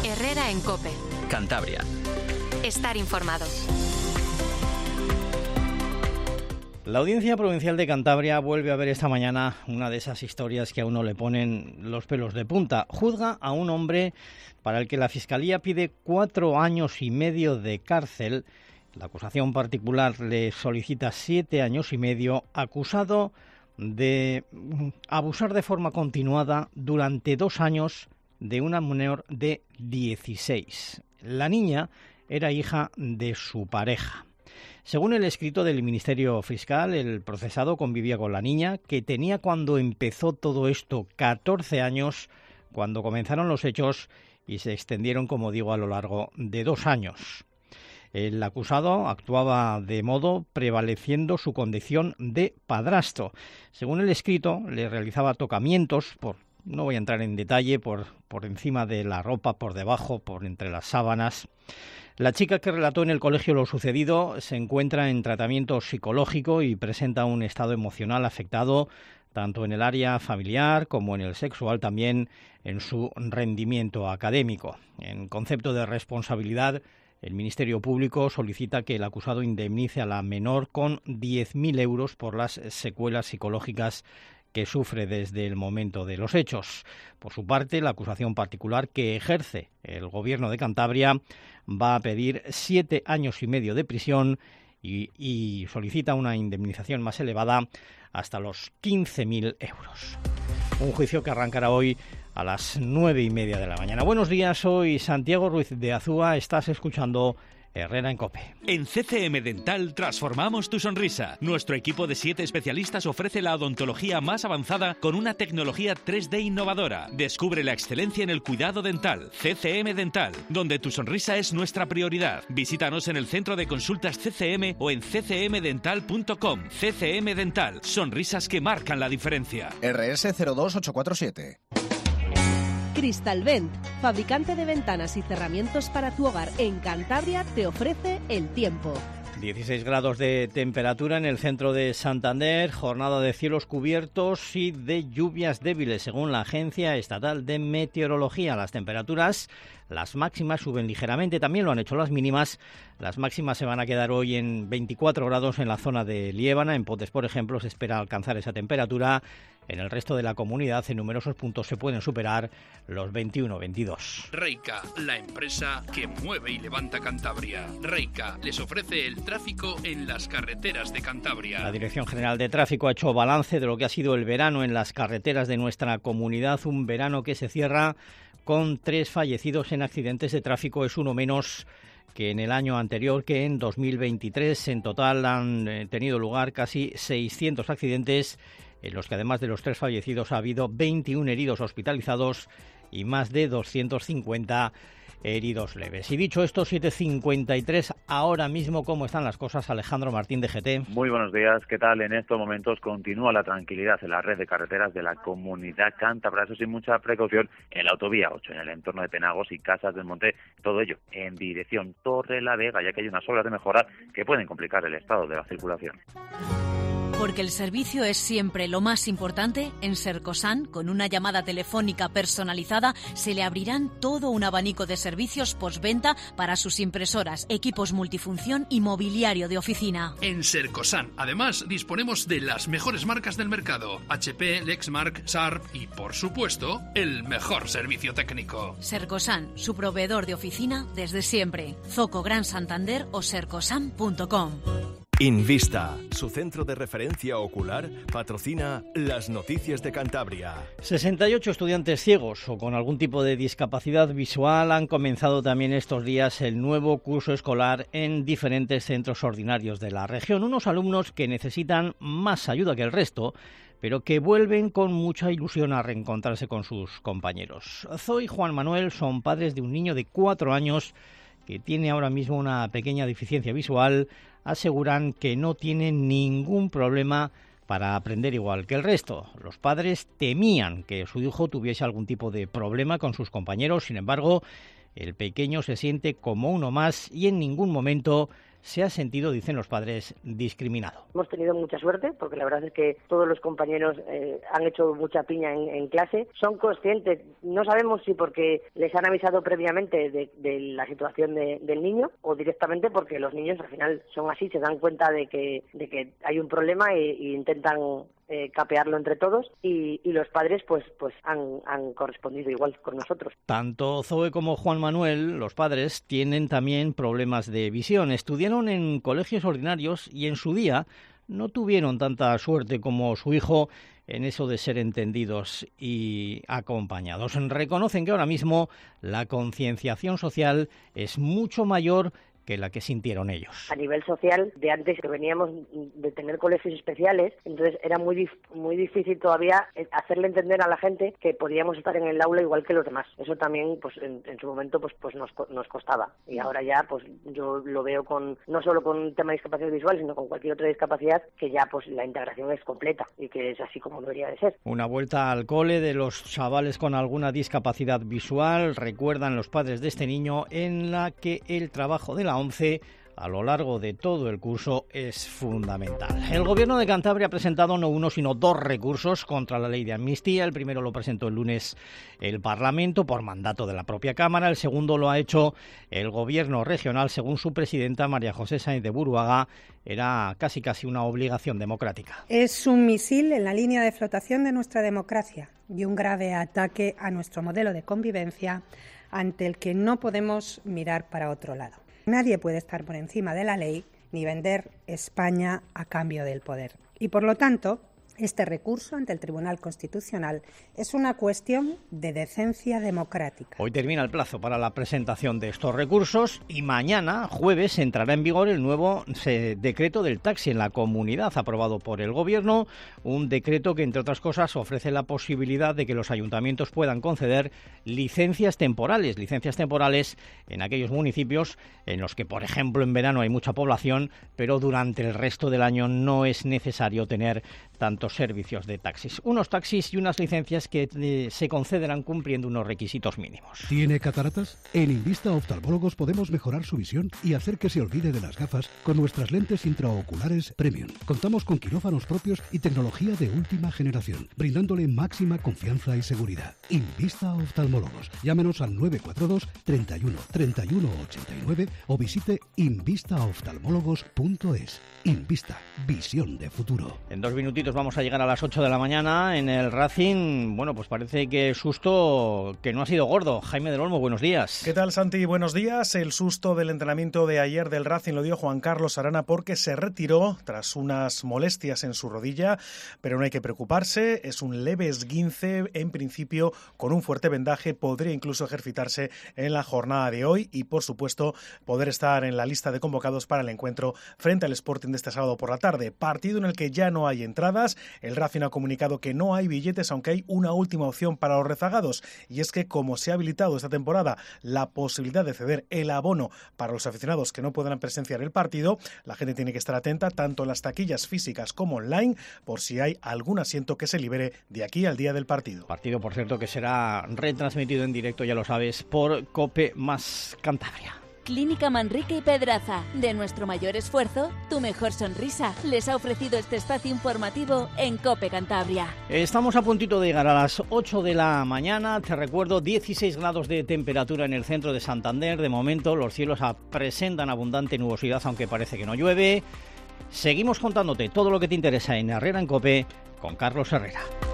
Herrera en COPE. Cantabria. Estar informado. La Audiencia Provincial de Cantabria vuelve a ver esta mañana una de esas historias que a uno le ponen los pelos de punta. Juzga a un hombre para el que la Fiscalía pide 4 años y medio de cárcel. La acusación particular le solicita 7 años y medio, acusado de abusar de forma continuada durante 2 años de una menor de 16. La niña era hija de su pareja. Según el escrito del Ministerio Fiscal, el procesado convivía con la niña, que tenía cuando empezó todo esto 14 años, cuando comenzaron los hechos y se extendieron, como digo, a lo largo de 2 años. El acusado actuaba de modo prevaleciendo su condición de padrastro. Según el escrito, le realizaba tocamientos no voy a entrar en detalle, por encima de la ropa, por debajo, por entre las sábanas. La chica que relató en el colegio lo sucedido se encuentra en tratamiento psicológico y presenta un estado emocional afectado tanto en el área familiar como en el sexual, también en su rendimiento académico. En concepto de responsabilidad, el Ministerio Público solicita que el acusado indemnice a la menor con 10.000 euros por las secuelas psicológicas que sufre desde el momento de los hechos. Por su parte, la acusación particular que ejerce el Gobierno de Cantabria va a pedir 7 años y medio de prisión y solicita una indemnización más elevada hasta los 15.000 euros. Un juicio que arrancará hoy a las 9:30 de la mañana. Buenos días, soy Santiago Ruiz de Azúa, estás escuchando Herrera en COPE. En CCM Dental transformamos tu sonrisa. Nuestro equipo de 7 especialistas ofrece la odontología más avanzada con una tecnología 3D innovadora. Descubre la excelencia en el cuidado dental. CCM Dental, donde tu sonrisa es nuestra prioridad. Visítanos en el centro de consultas CCM o en ccmdental.com. CCM Dental, sonrisas que marcan la diferencia. RS 02847. Cristalvent, fabricante de ventanas y cerramientos para tu hogar en Cantabria, te ofrece el tiempo. 16 grados de temperatura en el centro de Santander, jornada de cielos cubiertos y de lluvias débiles, según la Agencia Estatal de Meteorología. Las temperaturas, las máximas suben ligeramente, también lo han hecho las mínimas. Las máximas se van a quedar hoy en 24 grados en la zona de Liébana. En Potes, por ejemplo, se espera alcanzar esa temperatura. En el resto de la comunidad, en numerosos puntos se pueden superar los 21-22. Reica, la empresa que mueve y levanta Cantabria. Reica les ofrece el tráfico en las carreteras de Cantabria. La Dirección General de Tráfico ha hecho balance de lo que ha sido el verano en las carreteras de nuestra comunidad. Un verano que se cierra con 3 fallecidos en accidentes de tráfico. Es uno menos que en el año anterior, que en 2023. En total han tenido lugar casi 600 accidentes, en los que además de los 3 fallecidos ha habido 21 heridos hospitalizados y más de 250 heridos leves. Y dicho esto, 7:53, ahora mismo, ¿cómo están las cosas? Alejandro Martín, de GT. Muy buenos días, ¿qué tal? En estos momentos continúa la tranquilidad en la red de carreteras de la comunidad cántabra, eso sin mucha precaución, en la autovía 8, en el entorno de Penagos y Casas del Monte, todo ello en dirección Torrelavega, ya que hay unas obras de mejora que pueden complicar el estado de la circulación. Porque el servicio es siempre lo más importante, en Sercosan, con una llamada telefónica personalizada, se le abrirán todo un abanico de servicios postventa para sus impresoras, equipos multifunción y mobiliario de oficina. En Sercosan, además, disponemos de las mejores marcas del mercado: HP, Lexmark, Sharp y, por supuesto, el mejor servicio técnico. Sercosan, su proveedor de oficina desde siempre. Zoco Gran Santander o sercosan.com. Invista, su centro de referencia ocular, patrocina las noticias de Cantabria. 68 estudiantes ciegos o con algún tipo de discapacidad visual han comenzado también estos días el nuevo curso escolar en diferentes centros ordinarios de la región. Unos alumnos que necesitan más ayuda que el resto, pero que vuelven con mucha ilusión a reencontrarse con sus compañeros. Zoe y Juan Manuel son padres de un niño de 4 años que tiene ahora mismo una pequeña deficiencia visual. Aseguran que no tienen ningún problema para aprender igual que el resto. Los padres temían que su hijo tuviese algún tipo de problema con sus compañeros. Sin embargo, el pequeño se siente como uno más y en ningún momento se ha sentido, dicen los padres, discriminado. Hemos tenido mucha suerte porque la verdad es que todos los compañeros han hecho mucha piña en clase. Son conscientes, no sabemos si porque les han avisado previamente de la situación del niño o directamente porque los niños al final son así, se dan cuenta de que hay un problema e intentan capearlo entre todos y los padres pues han correspondido igual con nosotros. Tanto Zoe como Juan Manuel, los padres, tienen también problemas de visión. Estudiaron en colegios ordinarios y en su día no tuvieron tanta suerte como su hijo en eso de ser entendidos y acompañados. Reconocen que ahora mismo la concienciación social es mucho mayor que la que sintieron ellos. A nivel social, de antes que veníamos de tener colegios especiales, entonces era muy difícil todavía hacerle entender a la gente que podíamos estar en el aula igual que los demás. Eso también, pues en su momento, pues nos costaba. Y ahora ya, pues yo lo veo no solo con un tema de discapacidad visual, sino con cualquier otra discapacidad, que ya pues la integración es completa y que es así como debería de ser. Una vuelta al cole de los chavales con alguna discapacidad visual, recuerdan los padres de este niño, en la que el trabajo de la ONCE a lo largo de todo el curso es fundamental. El Gobierno de Cantabria ha presentado no uno sino dos recursos contra la ley de amnistía. El primero lo presentó el lunes el Parlamento por mandato de la propia Cámara. El segundo lo ha hecho el Gobierno regional. Según su presidenta, María José Sáenz de Buruaga, era casi una obligación democrática. Es un misil en la línea de flotación de nuestra democracia y un grave ataque a nuestro modelo de convivencia ante el que no podemos mirar para otro lado. Nadie puede estar por encima de la ley ni vender España a cambio del poder. Y por lo tanto, este recurso ante el Tribunal Constitucional es una cuestión de decencia democrática. Hoy termina el plazo para la presentación de estos recursos y mañana, jueves, entrará en vigor el nuevo decreto del taxi en la comunidad, aprobado por el Gobierno, un decreto que, entre otras cosas, ofrece la posibilidad de que los ayuntamientos puedan conceder licencias temporales en aquellos municipios en los que, por ejemplo, en verano hay mucha población, pero durante el resto del año no es necesario tener tantos servicios de taxis. Unos taxis y unas licencias que se concederán cumpliendo unos requisitos mínimos. ¿Tiene cataratas? En Invista Oftalmólogos podemos mejorar su visión y hacer que se olvide de las gafas con nuestras lentes intraoculares Premium. Contamos con quirófanos propios y tecnología de última generación, brindándole máxima confianza y seguridad. Invista Oftalmólogos. Llámenos al 942 31 31 89 o visite invistaoftalmólogos.es. Invista. Visión de futuro. En 2 minutitos vamos a llegar a las 8 de la mañana. En el Racing, bueno, pues parece que susto que no ha sido gordo. Jaime del Olmo, buenos días. ¿Qué tal, Santi? Buenos días. El susto del entrenamiento de ayer del Racing lo dio Juan Carlos Arana porque se retiró tras unas molestias en su rodilla, pero no hay que preocuparse, es un leve esguince, en principio con un fuerte vendaje, podría incluso ejercitarse en la jornada de hoy y, por supuesto, poder estar en la lista de convocados para el encuentro frente al Sporting de este sábado por la tarde. Partido en el que ya no hay entradas. El Racing ha comunicado que no hay billetes, aunque hay una última opción para los rezagados, y es que como se ha habilitado esta temporada la posibilidad de ceder el abono para los aficionados que no puedan presenciar el partido, la gente tiene que estar atenta tanto en las taquillas físicas como online por si hay algún asiento que se libere de aquí al día del partido. Partido, por cierto, que será retransmitido en directo, ya lo sabes, por COPE más Cantabria. Clínica Manrique y Pedraza. De nuestro mayor esfuerzo, tu mejor sonrisa. Les ha ofrecido este espacio informativo en COPE Cantabria. Estamos a puntito de llegar a las 8 de la mañana. Te recuerdo, 16 grados de temperatura en el centro de Santander. De momento los cielos presentan abundante nubosidad, aunque parece que no llueve. Seguimos contándote todo lo que te interesa en Herrera en COPE con Carlos Herrera.